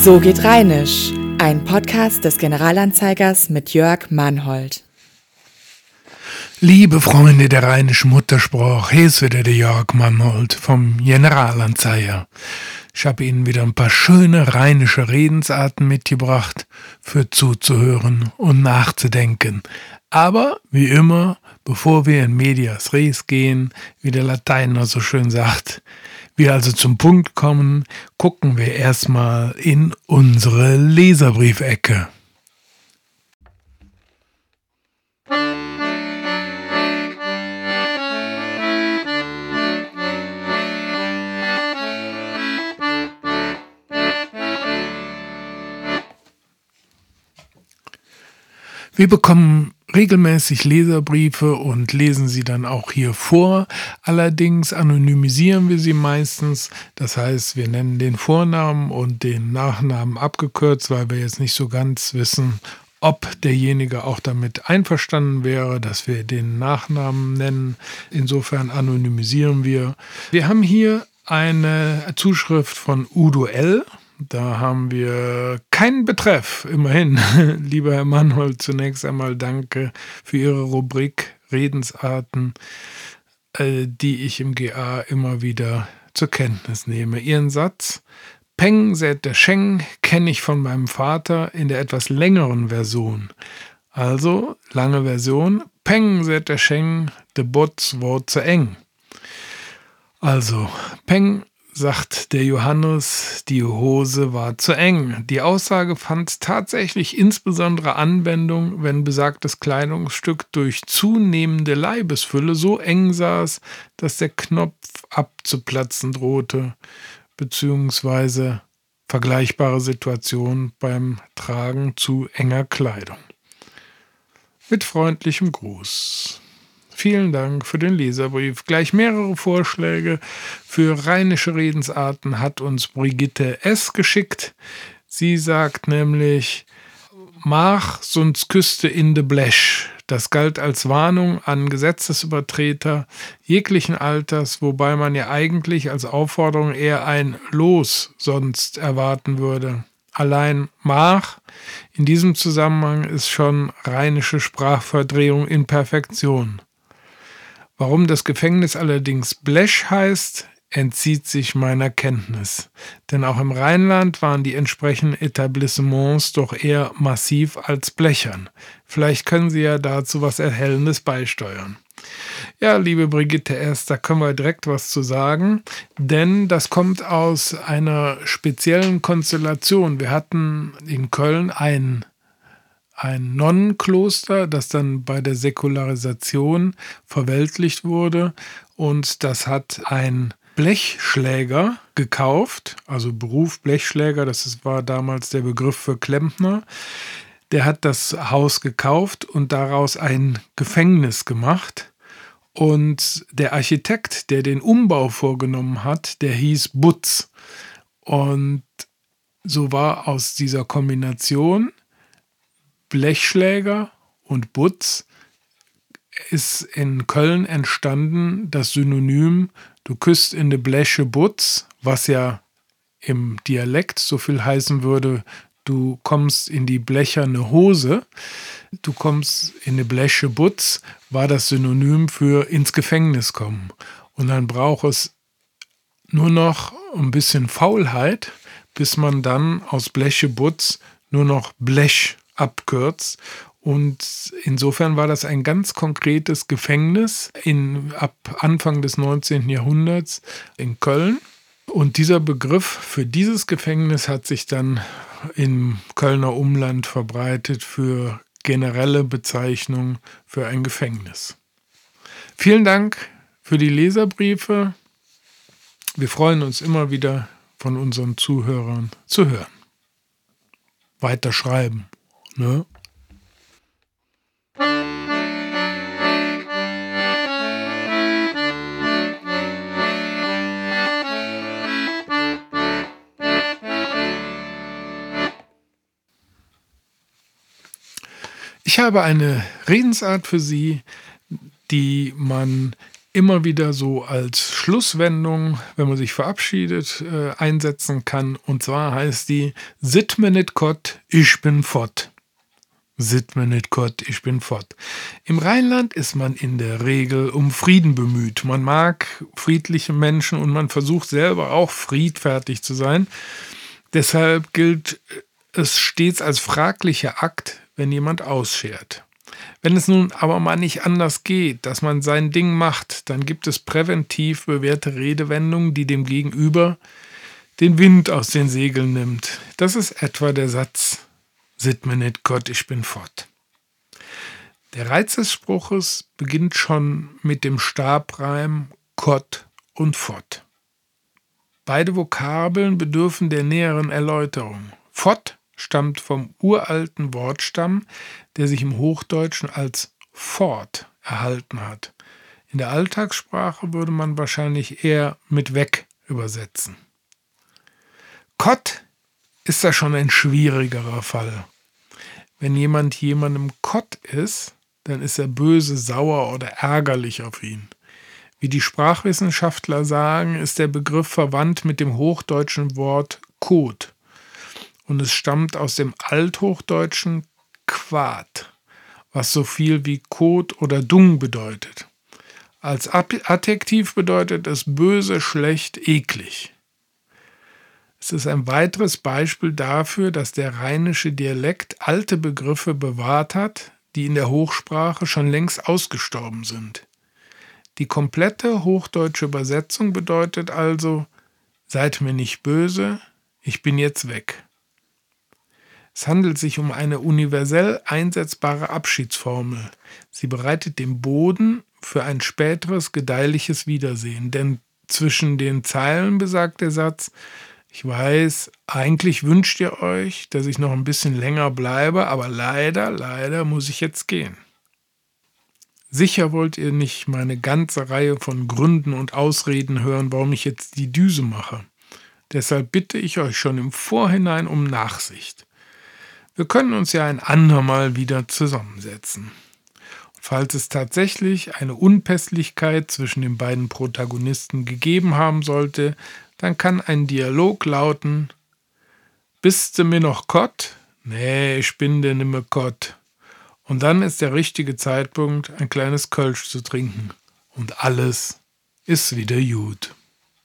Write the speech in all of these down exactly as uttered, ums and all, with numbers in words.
So geht Rheinisch, ein Podcast des Generalanzeigers mit Jörg Mannhold. Liebe Freunde der rheinischen Muttersprache, hier ist wieder der Jörg Mannhold vom Generalanzeiger. Ich habe Ihnen wieder ein paar schöne rheinische Redensarten mitgebracht, für zuzuhören und nachzudenken. Aber, wie immer, bevor wir in medias res gehen, wie der Lateiner so schön sagt, wir also zum Punkt kommen, gucken wir erstmal in unsere Leserbriefecke. Wir bekommen regelmäßig Leserbriefe und lesen sie dann auch hier vor. Allerdings anonymisieren wir sie meistens. Das heißt, wir nennen den Vornamen und den Nachnamen abgekürzt, weil wir jetzt nicht so ganz wissen, ob derjenige auch damit einverstanden wäre, dass wir den Nachnamen nennen. Insofern anonymisieren wir. Wir haben hier eine Zuschrift von Udo L. Da haben wir keinen Betreff, immerhin. Lieber Herr Mannhold, zunächst einmal danke für Ihre Rubrik Redensarten, äh, die ich im G A immer wieder zur Kenntnis nehme. Ihren Satz, Peng sät der Scheng, kenne ich von meinem Vater in der etwas längeren Version. Also, lange Version, Peng sät der Scheng, de Botz wort zu eng. Also, Peng sagt der Johannes, die Hose war zu eng. Die Aussage fand tatsächlich insbesondere Anwendung, wenn besagtes Kleidungsstück durch zunehmende Leibesfülle so eng saß, dass der Knopf abzuplatzen drohte, beziehungsweise vergleichbare Situation beim Tragen zu enger Kleidung. Mit freundlichem Gruß. Vielen Dank für den Leserbrief. Gleich mehrere Vorschläge für rheinische Redensarten hat uns Brigitte S. geschickt. Sie sagt nämlich, mach sonst küste in de Blesch. Das galt als Warnung an Gesetzesübertreter jeglichen Alters, wobei man ja eigentlich als Aufforderung eher ein Los sonst erwarten würde. Allein mach in diesem Zusammenhang ist schon rheinische Sprachverdrehung in Perfektion. Warum das Gefängnis allerdings Blech heißt, entzieht sich meiner Kenntnis. Denn auch im Rheinland waren die entsprechenden Etablissements doch eher massiv als blechern. Vielleicht können Sie ja dazu was Erhellendes beisteuern. Ja, liebe Brigitte S., da können wir direkt was zu sagen, denn das kommt aus einer speziellen Konstellation. Wir hatten in Köln einen ein Nonnenkloster, das dann bei der Säkularisation verweltlicht wurde, und das hat ein Blechschläger gekauft, also Beruf Blechschläger, das war damals der Begriff für Klempner. Der hat das Haus gekauft und daraus ein Gefängnis gemacht, und der Architekt, der den Umbau vorgenommen hat, der hieß Butz, und so war aus dieser Kombination Blechschläger und Butz ist in Köln entstanden das Synonym du küsst in de Bleche Butz, was ja im Dialekt so viel heißen würde, du kommst in die blecherne Hose, du kommst in de Bleche Butz, war das Synonym für ins Gefängnis kommen. Und dann braucht es nur noch ein bisschen Faulheit, bis man dann aus Bleche Butz nur noch Blech abkürzt, und insofern war das ein ganz konkretes Gefängnis in, ab Anfang des neunzehnten Jahrhunderts in Köln, und dieser Begriff für dieses Gefängnis hat sich dann im Kölner Umland verbreitet für generelle Bezeichnung für ein Gefängnis. Vielen Dank für die Leserbriefe. Wir freuen uns immer wieder, von unseren Zuhörern zu hören. Weiter schreiben. Ne? Ich habe eine Redensart für Sie, die man immer wieder so als Schlusswendung, wenn man sich verabschiedet, äh, einsetzen kann. Und zwar heißt die: Sitt mir nit Gott, ich bin fort. Sitt mir nit Gott, ich bin fort. Im Rheinland ist man in der Regel um Frieden bemüht. Man mag friedliche Menschen und man versucht selber auch friedfertig zu sein. Deshalb gilt es stets als fraglicher Akt, wenn jemand ausschert. Wenn es nun aber mal nicht anders geht, dass man sein Ding macht, dann gibt es präventiv bewährte Redewendungen, die dem Gegenüber den Wind aus den Segeln nimmt. Das ist etwa der Satz: Sitt mir nit Gott, ich bin fort. Der Reiz des Spruches beginnt schon mit dem Stabreim Gott und fort. Beide Vokabeln bedürfen der näheren Erläuterung. Fort stammt vom uralten Wortstamm, der sich im Hochdeutschen als fort erhalten hat. In der Alltagssprache würde man wahrscheinlich eher mit weg übersetzen. Kott ist da schon ein schwierigerer Fall. Wenn jemand jemandem Kott ist, dann ist er böse, sauer oder ärgerlich auf ihn. Wie die Sprachwissenschaftler sagen, ist der Begriff verwandt mit dem hochdeutschen Wort Kot. Und es stammt aus dem althochdeutschen Quat, was so viel wie Kot oder Dung bedeutet. Als Adjektiv bedeutet es böse, schlecht, eklig. Es ist ein weiteres Beispiel dafür, dass der rheinische Dialekt alte Begriffe bewahrt hat, die in der Hochsprache schon längst ausgestorben sind. Die komplette hochdeutsche Übersetzung bedeutet also: Seid mir nicht böse, ich bin jetzt weg. Es handelt sich um eine universell einsetzbare Abschiedsformel. Sie bereitet den Boden für ein späteres gedeihliches Wiedersehen. Denn zwischen den Zeilen besagt der Satz: Ich weiß, eigentlich wünscht ihr euch, dass ich noch ein bisschen länger bleibe, aber leider, leider muss ich jetzt gehen. Sicher wollt ihr nicht meine ganze Reihe von Gründen und Ausreden hören, warum ich jetzt die Düse mache. Deshalb bitte ich euch schon im Vorhinein um Nachsicht. Wir können uns ja ein andermal wieder zusammensetzen. Falls es tatsächlich eine Unpässlichkeit zwischen den beiden Protagonisten gegeben haben sollte, dann kann ein Dialog lauten: Bist du mir noch Gott? Nee, ich bin dir nimmer Gott. Und dann ist der richtige Zeitpunkt, ein kleines Kölsch zu trinken. Und alles ist wieder gut.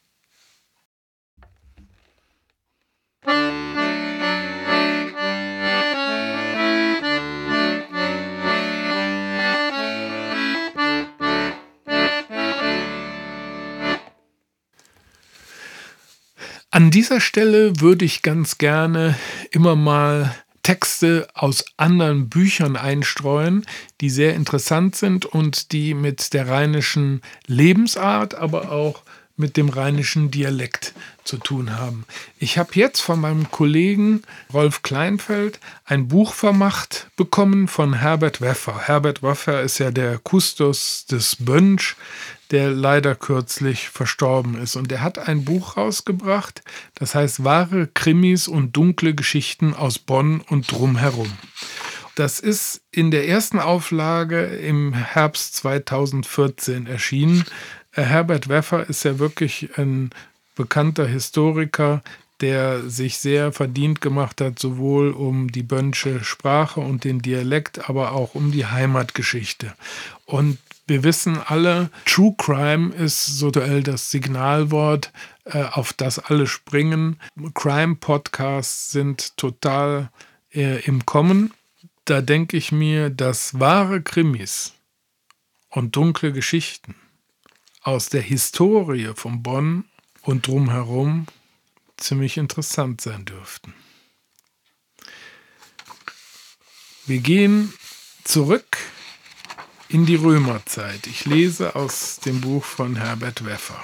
An dieser Stelle würde ich ganz gerne immer mal Texte aus anderen Büchern einstreuen, die sehr interessant sind und die mit der rheinischen Lebensart, aber auch mit dem rheinischen Dialekt zu tun haben. Ich habe jetzt von meinem Kollegen Rolf Kleinfeld ein Buch vermacht bekommen von Herbert Weffer. Herbert Weffer ist ja der Kustos des Bönsch, der leider kürzlich verstorben ist. Und er hat ein Buch rausgebracht, das heißt Wahre Krimis und dunkle Geschichten aus Bonn und drumherum. Das ist in der ersten Auflage im Herbst zweitausendvierzehn erschienen. Herbert Weffer ist ja wirklich ein bekannter Historiker, der sich sehr verdient gemacht hat, sowohl um die bönsche Sprache und den Dialekt, aber auch um die Heimatgeschichte. Und wir wissen alle, True Crime ist so das Signalwort, äh, auf das alle springen. Crime-Podcasts sind total äh, im Kommen. Da denke ich mir, dass wahre Krimis und dunkle Geschichten aus der Historie von Bonn und drumherum ziemlich interessant sein dürften. Wir gehen zurück in die Römerzeit. Ich lese aus dem Buch von Herbert Weffer.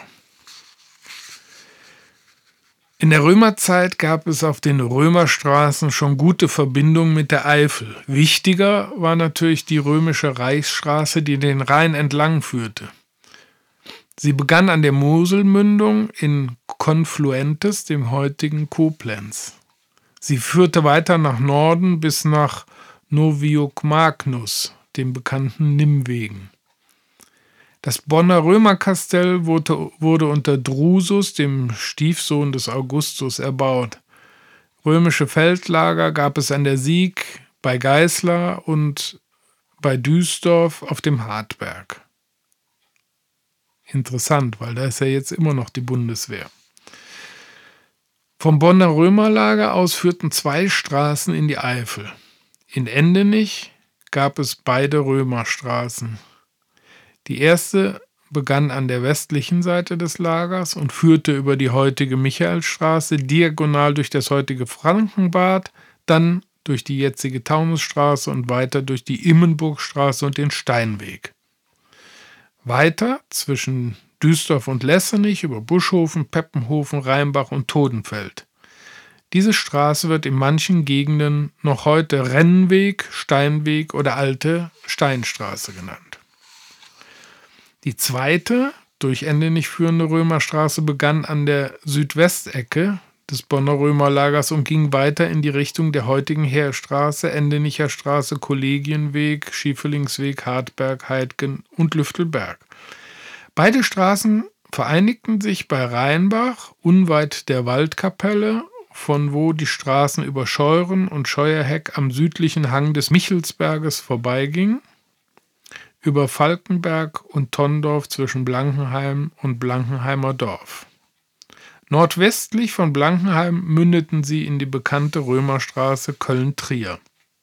In der Römerzeit gab es auf den Römerstraßen schon gute Verbindungen mit der Eifel. Wichtiger war natürlich die römische Reichsstraße, die den Rhein entlang führte. Sie begann an der Moselmündung in Confluentes, dem heutigen Koblenz. Sie führte weiter nach Norden bis nach Noviomagnus, dem bekannten Nimwegen. Das Bonner Römerkastell wurde, wurde unter Drusus, dem Stiefsohn des Augustus, erbaut. Römische Feldlager gab es an der Sieg, bei Geißler und bei Duisdorf auf dem Hartberg. Interessant, weil da ist ja jetzt immer noch die Bundeswehr. Vom Bonner Römerlager aus führten zwei Straßen in die Eifel. In Endenich gab es beide Römerstraßen. Die erste begann an der westlichen Seite des Lagers und führte über die heutige Michaelstraße diagonal durch das heutige Frankenbad, dann durch die jetzige Taunustraße und weiter durch die Immenburgstraße und den Steinweg. Weiter zwischen Duisdorf und Lessenich über Buschhofen, Peppenhofen, Rheinbach und Todenfeld. Diese Straße wird in manchen Gegenden noch heute Rennweg, Steinweg oder Alte Steinstraße genannt. Die zweite, durch Endenich führende Römerstraße begann an der Südwestecke des Bonner Römerlagers und ging weiter in die Richtung der heutigen Heerstraße, Endenicher Straße, Kollegienweg, Schiefelingsweg, Hartberg, Heidgen und Lüftelberg. Beide Straßen vereinigten sich bei Rheinbach, unweit der Waldkapelle, von wo die Straßen über Scheuren und Scheuerheck am südlichen Hang des Michelsberges vorbeigingen, über Falkenberg und Tondorf zwischen Blankenheim und Blankenheimer Dorf. Nordwestlich von Blankenheim mündeten sie in die bekannte Römerstraße Köln-Trier.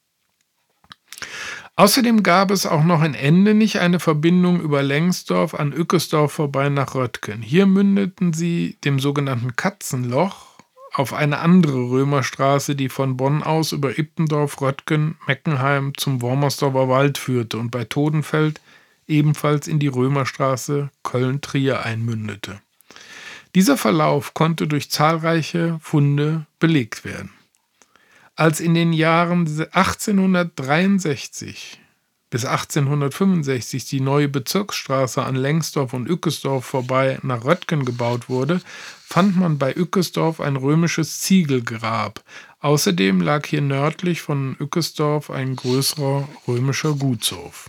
Außerdem gab es auch noch in Endenich eine Verbindung über Lengsdorf an Ückesdorf vorbei nach Röttgen. Hier mündeten sie dem sogenannten Katzenloch auf eine andere Römerstraße, die von Bonn aus über Ippendorf, Röttgen, Meckenheim zum Wormersdorfer Wald führte und bei Todenfeld ebenfalls in die Römerstraße Köln-Trier einmündete. Dieser Verlauf konnte durch zahlreiche Funde belegt werden. Als in den Jahren achtzehnhundertdreiundsechzig bis achtzehnhundertfünfundsechzig die neue Bezirksstraße an Lengsdorf und Ückesdorf vorbei nach Röttgen gebaut wurde, fand man bei Ückesdorf ein römisches Ziegelgrab. Außerdem lag hier nördlich von Ückesdorf ein größerer römischer Gutshof.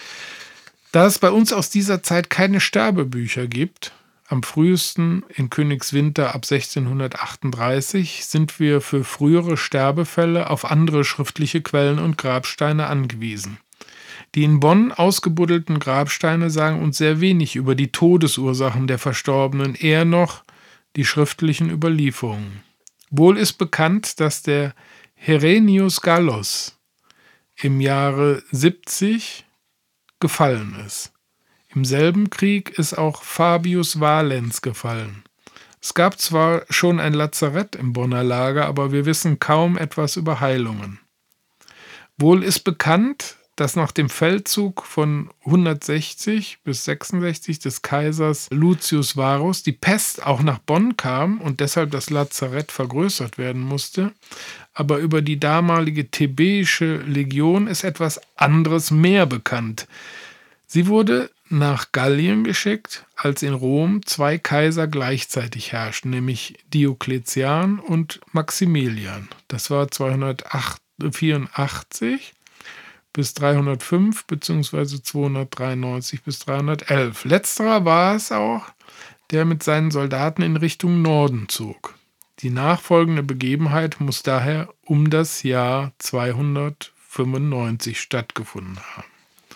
Da es bei uns aus dieser Zeit keine Sterbebücher gibt, am frühesten in Königswinter ab sechzehnhundertachtunddreißig, sind wir für frühere Sterbefälle auf andere schriftliche Quellen und Grabsteine angewiesen. Die in Bonn ausgebuddelten Grabsteine sagen uns sehr wenig über die Todesursachen der Verstorbenen, eher noch die schriftlichen Überlieferungen. Wohl ist bekannt, dass der Herennius Gallus im Jahre siebzig gefallen ist. Im selben Krieg ist auch Fabius Valens gefallen. Es gab zwar schon ein Lazarett im Bonner Lager, aber wir wissen kaum etwas über Heilungen. Wohl ist bekannt, dass nach dem Feldzug von hundertsechzig bis sechsundsechzig des Kaisers Lucius Varus die Pest auch nach Bonn kam und deshalb das Lazarett vergrößert werden musste. Aber über die damalige thebäische Legion ist etwas anderes mehr bekannt. Sie wurde nach Gallien geschickt, als in Rom zwei Kaiser gleichzeitig herrschten, nämlich Diokletian und Maximilian. Das war zweihundertvierundachtzig bis dreihundertfünf bzw. zweihundertdreiundneunzig bis dreihundertelf. Letzterer war es auch, der mit seinen Soldaten in Richtung Norden zog. Die nachfolgende Begebenheit muss daher um das Jahr zweihundertfünfundneunzig stattgefunden haben.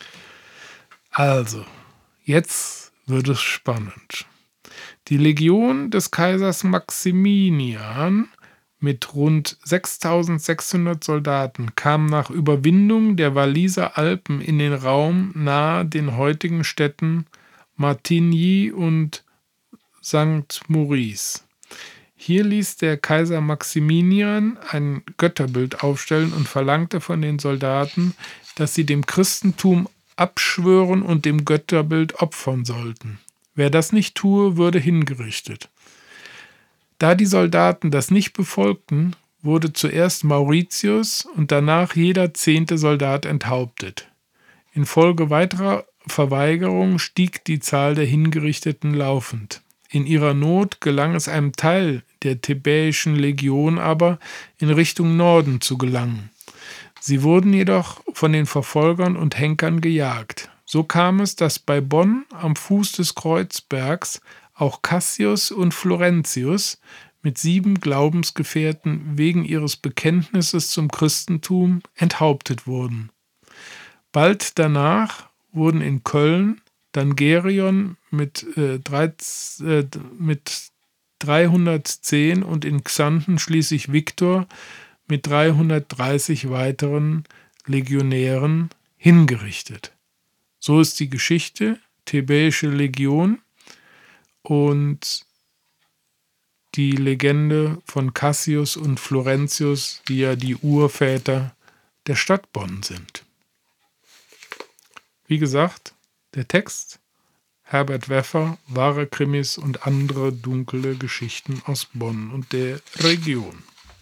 Also, jetzt wird es spannend. Die Legion des Kaisers Maximinian mit rund sechstausendsechshundert Soldaten kam nach Überwindung der Walliser Alpen in den Raum nahe den heutigen Städten Martigny und Sankt Maurice. Hier ließ der Kaiser Maximinian ein Götterbild aufstellen und verlangte von den Soldaten, dass sie dem Christentum abschwören und dem Götterbild opfern sollten. Wer das nicht tue, würde hingerichtet. Da die Soldaten das nicht befolgten, wurde zuerst Mauritius und danach jeder zehnte Soldat enthauptet. Infolge weiterer Verweigerung stieg die Zahl der Hingerichteten laufend. In ihrer Not gelang es einem Teil der thebäischen Legion aber, in Richtung Norden zu gelangen. Sie wurden jedoch von den Verfolgern und Henkern gejagt. So kam es, dass bei Bonn am Fuß des Kreuzbergs auch Cassius und Florentius mit sieben Glaubensgefährten wegen ihres Bekenntnisses zum Christentum enthauptet wurden. Bald danach wurden in Köln dann Gerion mit, äh, dreizehn, äh, mit dreihundertzehn und in Xanten schließlich Viktor mit dreihundertdreißig weiteren Legionären hingerichtet. So ist die Geschichte, Thebäische Legion und die Legende von Cassius und Florentius, die ja die Urväter der Stadt Bonn sind. Wie gesagt, der Text: Herbert Weffer, wahre Krimis und andere dunkle Geschichten aus Bonn und der Region.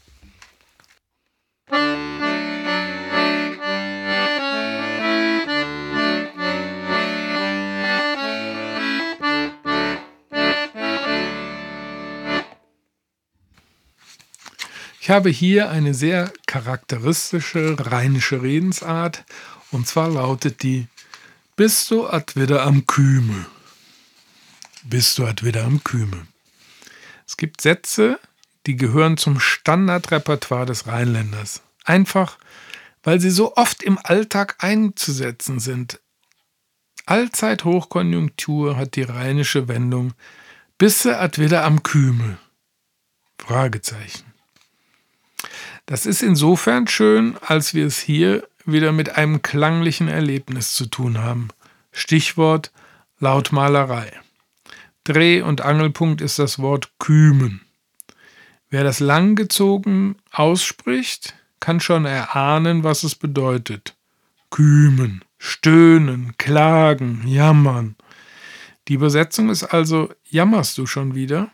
Ich habe hier eine sehr charakteristische rheinische Redensart, und zwar lautet die: Bist du at wieder am Küme? Bist du at wieder am Küme? Es gibt Sätze, die gehören zum Standardrepertoire des Rheinländers. Einfach, weil sie so oft im Alltag einzusetzen sind. Allzeit Hochkonjunktur hat die rheinische Wendung: Bist du at wieder am Küme? Fragezeichen. Das ist insofern schön, als wir es hier wieder mit einem klanglichen Erlebnis zu tun haben. Stichwort Lautmalerei. Dreh- und Angelpunkt ist das Wort kümen. Wer das langgezogen ausspricht, kann schon erahnen, was es bedeutet. Kümen, stöhnen, klagen, jammern. Die Übersetzung ist also: Jammerst du schon wieder?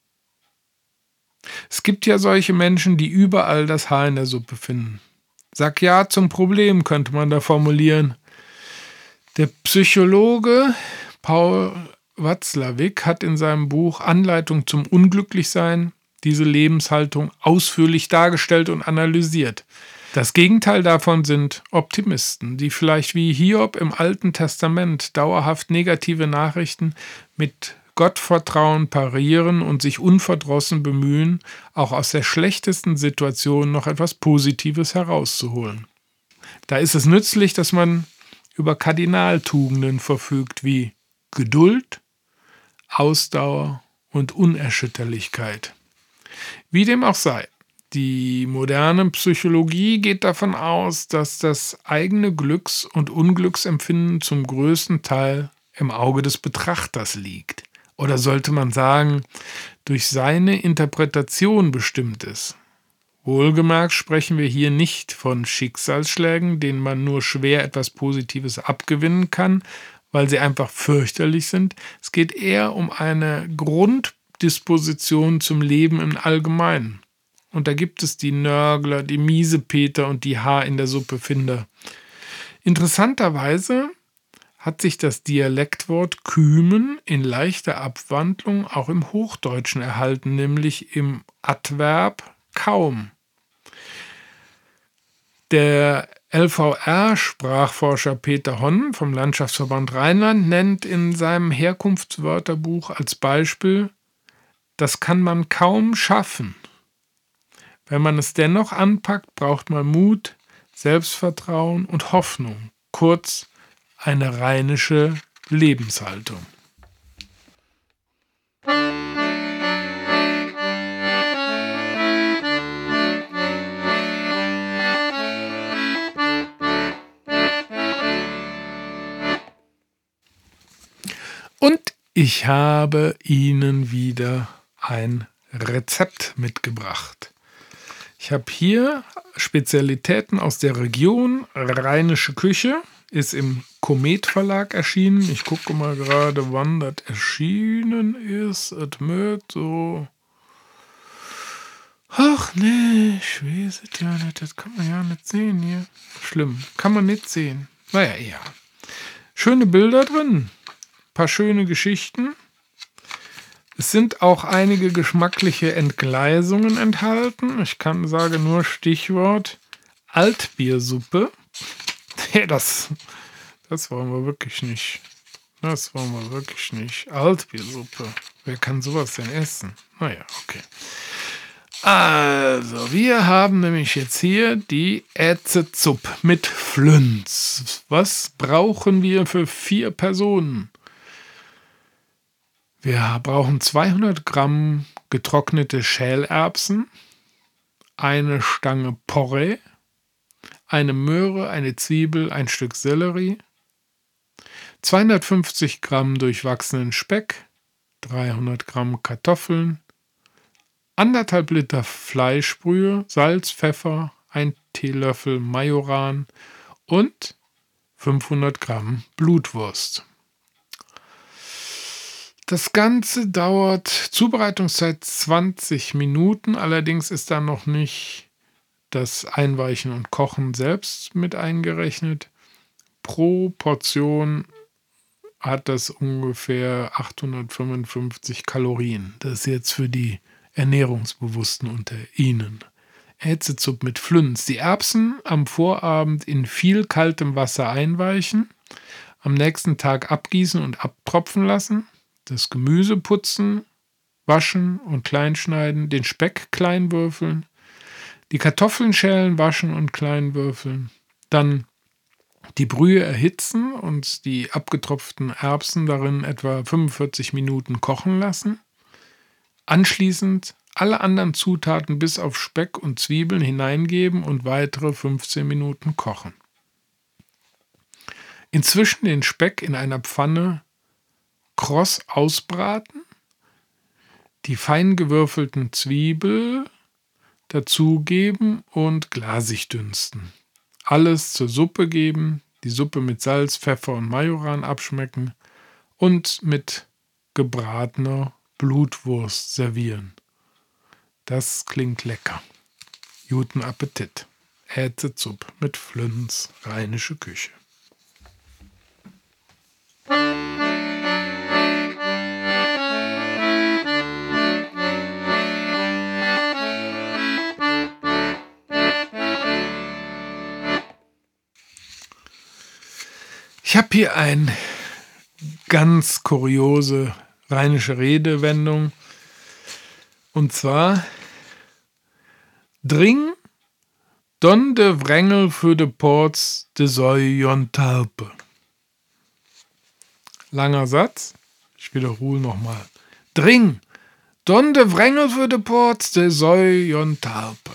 Es gibt ja solche Menschen, die überall das Haar in der Suppe finden. Sag ja zum Problem, könnte man da formulieren. Der Psychologe Paul Watzlawick hat in seinem Buch Anleitung zum Unglücklichsein diese Lebenshaltung ausführlich dargestellt und analysiert. Das Gegenteil davon sind Optimisten, die vielleicht wie Hiob im Alten Testament dauerhaft negative Nachrichten mit Gottvertrauen parieren und sich unverdrossen bemühen, auch aus der schlechtesten Situation noch etwas Positives herauszuholen. Da ist es nützlich, dass man über Kardinaltugenden verfügt wie Geduld, Ausdauer und Unerschütterlichkeit. Wie dem auch sei, die moderne Psychologie geht davon aus, dass das eigene Glücks- und Unglücksempfinden zum größten Teil im Auge des Betrachters liegt. Oder sollte man sagen, durch seine Interpretation bestimmt ist. Wohlgemerkt sprechen wir hier nicht von Schicksalsschlägen, denen man nur schwer etwas Positives abgewinnen kann, weil sie einfach fürchterlich sind. Es geht eher um eine Grunddisposition zum Leben im Allgemeinen. Und da gibt es die Nörgler, die Miesepeter und die Haar in der Suppe Finder. Interessanterweise hat sich das Dialektwort kümen in leichter Abwandlung auch im Hochdeutschen erhalten, nämlich im Adverb kaum. Der L V R-Sprachforscher Peter Honn vom Landschaftsverband Rheinland nennt in seinem Herkunftswörterbuch als Beispiel: Das kann man kaum schaffen. Wenn man es dennoch anpackt, braucht man Mut, Selbstvertrauen und Hoffnung. Kurz, eine rheinische Lebenshaltung. Und ich habe Ihnen wieder ein Rezept mitgebracht. Ich habe hier Spezialitäten aus der Region. Rheinische Küche ist im Komet Verlag erschienen. Ich gucke mal gerade, wann das erschienen ist. Es mögt so... Ach nee, ich weiß es ja nicht. Das kann man ja nicht sehen hier. Schlimm, kann man nicht sehen. Naja, ja. Schöne Bilder drin. Ein paar schöne Geschichten. Es sind auch einige geschmackliche Entgleisungen enthalten. Ich kann sage nur Stichwort Altbiersuppe. Das, Das wollen wir wirklich nicht. Das wollen wir wirklich nicht. Altbiersuppe. Wer kann sowas denn essen? Naja, okay. Also, wir haben nämlich jetzt hier die Ätzezupp mit Flünz. Was brauchen wir für vier Personen? Wir brauchen zweihundert Gramm getrocknete Schälerbsen, eine Stange Porree, eine Möhre, eine Zwiebel, ein Stück Sellerie, zweihundertfünfzig Gramm durchwachsenen Speck, dreihundert Gramm Kartoffeln, anderthalb Liter Fleischbrühe, Salz, Pfeffer, ein Teelöffel Majoran und fünfhundert Gramm Blutwurst. Das Ganze dauert Zubereitungszeit zwanzig Minuten, allerdings ist da noch nicht das Einweichen und Kochen selbst mit eingerechnet. Pro Portion hat das ungefähr achthundertfünfundfünfzig Kalorien. Das ist jetzt für die Ernährungsbewussten unter Ihnen. Ätzezupp mit Flünz. Die Erbsen am Vorabend in viel kaltem Wasser einweichen, am nächsten Tag abgießen und abtropfen lassen, das Gemüse putzen, waschen und kleinschneiden, den Speck klein würfeln, die Kartoffeln schälen, waschen und klein würfeln, dann die Brühe erhitzen und die abgetropften Erbsen darin etwa fünfundvierzig Minuten kochen lassen. Anschließend alle anderen Zutaten bis auf Speck und Zwiebeln hineingeben und weitere fünfzehn Minuten kochen. Inzwischen den Speck in einer Pfanne kross ausbraten, die fein gewürfelten Zwiebel dazugeben und glasig dünsten. Alles zur Suppe geben, die Suppe mit Salz, Pfeffer und Majoran abschmecken und mit gebratener Blutwurst servieren. Das klingt lecker. Guten Appetit. Ätzezupp mit Flünz, rheinische Küche. Ich habe hier eine ganz kuriose rheinische Redewendung. Und zwar: Dring, don de Wrängel für de Ports de Säujon Talpe. Langer Satz. Ich wiederhole nochmal. Dring, don de Wrängel für de Ports de Säujon Talpe.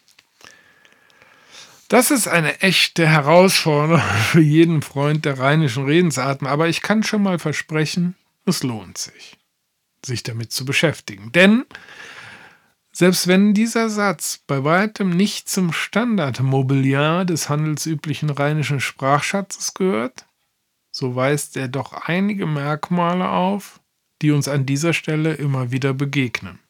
Das ist eine echte Herausforderung für jeden Freund der rheinischen Redensarten, aber ich kann schon mal versprechen, es lohnt sich, sich damit zu beschäftigen. Denn selbst wenn dieser Satz bei weitem nicht zum Standardmobiliar des handelsüblichen rheinischen Sprachschatzes gehört, so weist er doch einige Merkmale auf, die uns an dieser Stelle immer wieder begegnen.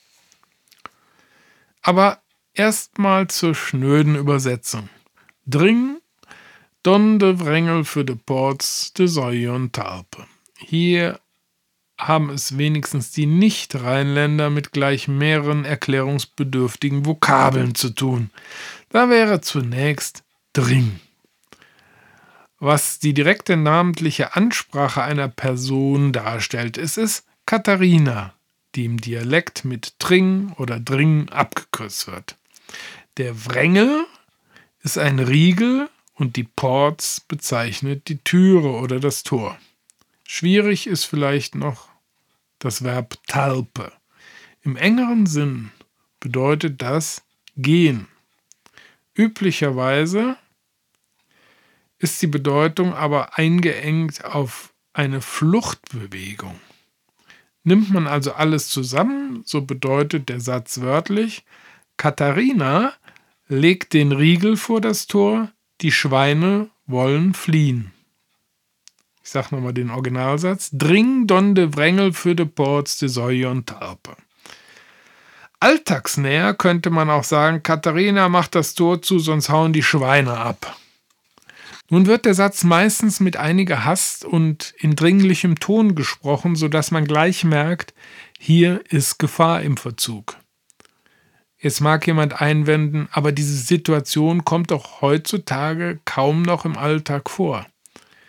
Aber erstmal zur schnöden Übersetzung. Dring, don de Wrängel für de Ports de Säujon Talpe. Hier haben es wenigstens die Nicht-Rheinländer mit gleich mehreren erklärungsbedürftigen Vokabeln zu tun. Da wäre zunächst Dring, was die direkte namentliche Ansprache einer Person darstellt. Es ist Katharina, die im Dialekt mit Tring oder Dring abgekürzt wird. Der Wrängel ist ein Riegel und die Ports bezeichnet die Türe oder das Tor. Schwierig ist vielleicht noch das Verb Talpe. Im engeren Sinn bedeutet das gehen. Üblicherweise ist die Bedeutung aber eingeengt auf eine Fluchtbewegung. Nimmt man also alles zusammen, so bedeutet der Satz wörtlich: Katharina legt den Riegel vor das Tor, die Schweine wollen fliehen. Ich sage nochmal den Originalsatz: Dring don de Wrängel für de Ports de Säujon Talpe. Alltagsnäher könnte man auch sagen: Katharina macht das Tor zu, sonst hauen die Schweine ab. Nun wird der Satz meistens mit einiger Hast und in dringlichem Ton gesprochen, sodass man gleich merkt, hier ist Gefahr im Verzug. Jetzt mag jemand einwenden, aber diese Situation kommt doch heutzutage kaum noch im Alltag vor.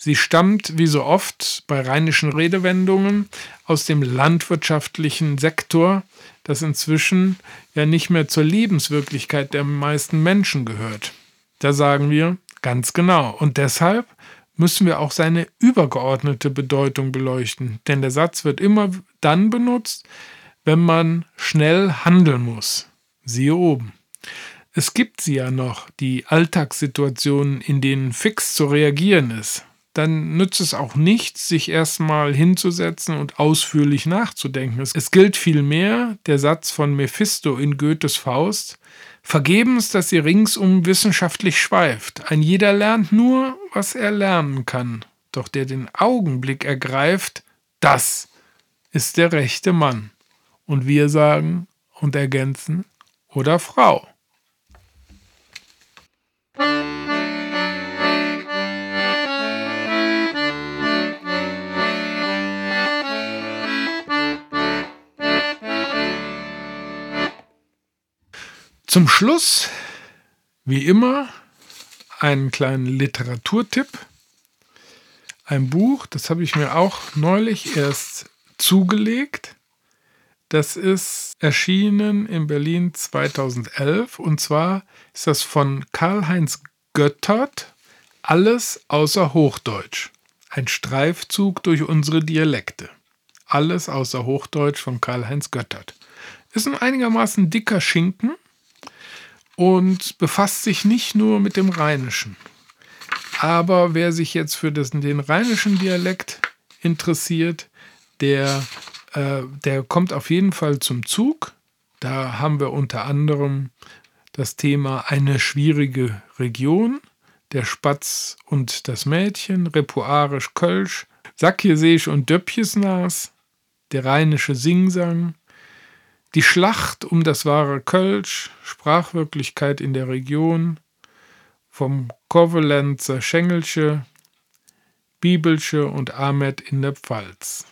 Sie stammt, wie so oft bei rheinischen Redewendungen, aus dem landwirtschaftlichen Sektor, das inzwischen ja nicht mehr zur Lebenswirklichkeit der meisten Menschen gehört. Da sagen wir, ganz genau. Und deshalb müssen wir auch seine übergeordnete Bedeutung beleuchten. Denn der Satz wird immer dann benutzt, wenn man schnell handeln muss. Siehe oben. Es gibt sie ja noch, die Alltagssituationen, in denen fix zu reagieren ist. Dann nützt es auch nichts, sich erstmal hinzusetzen und ausführlich nachzudenken. Es gilt vielmehr der Satz von Mephisto in Goethes Faust: Vergebens, dass ihr ringsum wissenschaftlich schweift. Ein jeder lernt nur, was er lernen kann. Doch der den Augenblick ergreift, das ist der rechte Mann. Und wir sagen und ergänzen, oder Frau. Zum Schluss, wie immer, einen kleinen Literaturtipp. Ein Buch, das habe ich mir auch neulich erst zugelegt. Das ist erschienen in Berlin zweitausendelf und zwar ist das von Karl-Heinz Göttert, Alles außer Hochdeutsch. Ein Streifzug durch unsere Dialekte. Alles außer Hochdeutsch von Karl-Heinz Göttert. Ist ein einigermaßen dicker Schinken und befasst sich nicht nur mit dem Rheinischen. Aber wer sich jetzt für das, den rheinischen Dialekt interessiert, der, äh, der kommt auf jeden Fall zum Zug. Da haben wir unter anderem das Thema Eine schwierige Region, der Spatz und das Mädchen, Repuarisch Kölsch, Sackjeseesch und Döppjesnas, der rheinische Singsang, die Schlacht um das wahre Kölsch, Sprachwirklichkeit in der Region, vom Kovalenzer Schengelsche, Bibelsche und Ahmed in der Pfalz.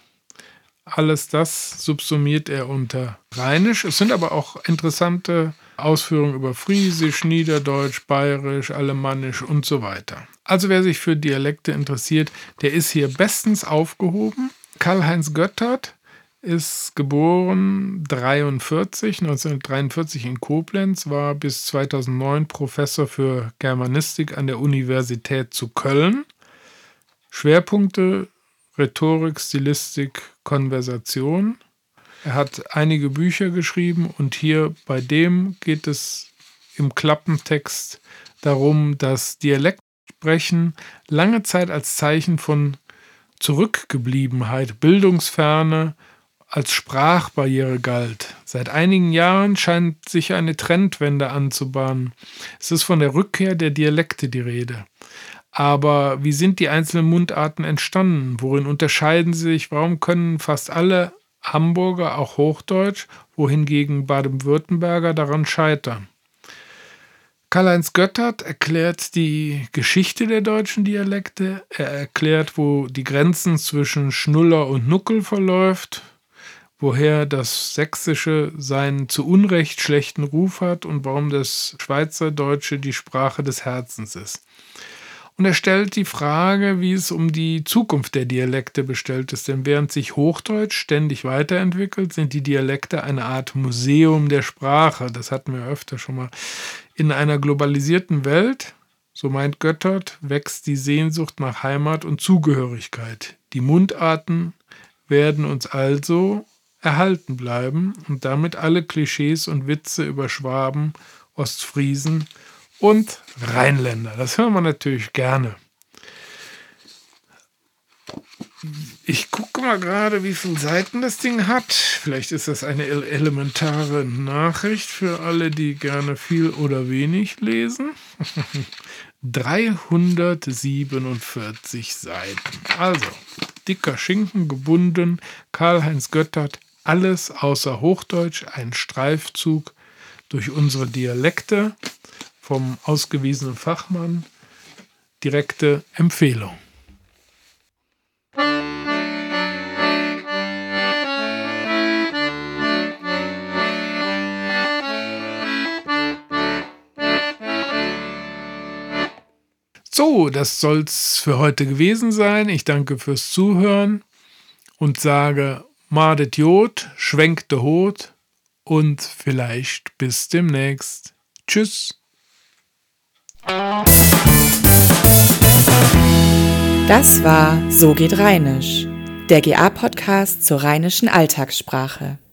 Alles das subsumiert er unter Rheinisch. Es sind aber auch interessante Ausführungen über Friesisch, Niederdeutsch, Bayerisch, Alemannisch und so weiter. Also wer sich für Dialekte interessiert, der ist hier bestens aufgehoben. Karl-Heinz Göttert ist geboren dreiundvierzig, neunzehnhundertdreiundvierzig in Koblenz, war bis zweitausendneun Professor für Germanistik an der Universität zu Köln. Schwerpunkte: Rhetorik, Stilistik, Konversation. Er hat einige Bücher geschrieben und hier bei dem geht es im Klappentext darum, dass Dialektsprechen lange Zeit als Zeichen von Zurückgebliebenheit, Bildungsferne, als Sprachbarriere galt. Seit einigen Jahren scheint sich eine Trendwende anzubahnen. Es ist von der Rückkehr der Dialekte die Rede. Aber wie sind die einzelnen Mundarten entstanden? Worin unterscheiden sie sich? Warum können fast alle Hamburger auch Hochdeutsch, wohingegen Baden-Württemberger daran scheitern? Karl-Heinz Göttert erklärt die Geschichte der deutschen Dialekte. Er erklärt, wo die Grenzen zwischen Schnuller und Nuckel verläuft, woher das Sächsische seinen zu Unrecht schlechten Ruf hat und warum das Schweizerdeutsche die Sprache des Herzens ist. Und er stellt die Frage, wie es um die Zukunft der Dialekte bestellt ist. Denn während sich Hochdeutsch ständig weiterentwickelt, sind die Dialekte eine Art Museum der Sprache. Das hatten wir öfter schon mal. In einer globalisierten Welt, so meint Göttert, wächst die Sehnsucht nach Heimat und Zugehörigkeit. Die Mundarten werden uns also erhalten bleiben und damit alle Klischees und Witze über Schwaben, Ostfriesen und Rheinländer. Das hören wir natürlich gerne. Ich gucke mal gerade, wie viele Seiten das Ding hat. Vielleicht ist das eine elementare Nachricht für alle, die gerne viel oder wenig lesen. dreihundertsiebenundvierzig Seiten. Also, dicker Schinken gebunden, Karl-Heinz Göttert, alles außer Hochdeutsch, ein Streifzug durch unsere Dialekte vom ausgewiesenen Fachmann. Direkte Empfehlung. So, das soll's für heute gewesen sein. Ich danke fürs Zuhören und sage Madet Jod, schwenkte Hot und vielleicht bis demnächst. Tschüss. Das war So geht Rheinisch, der G A-Podcast zur rheinischen Alltagssprache.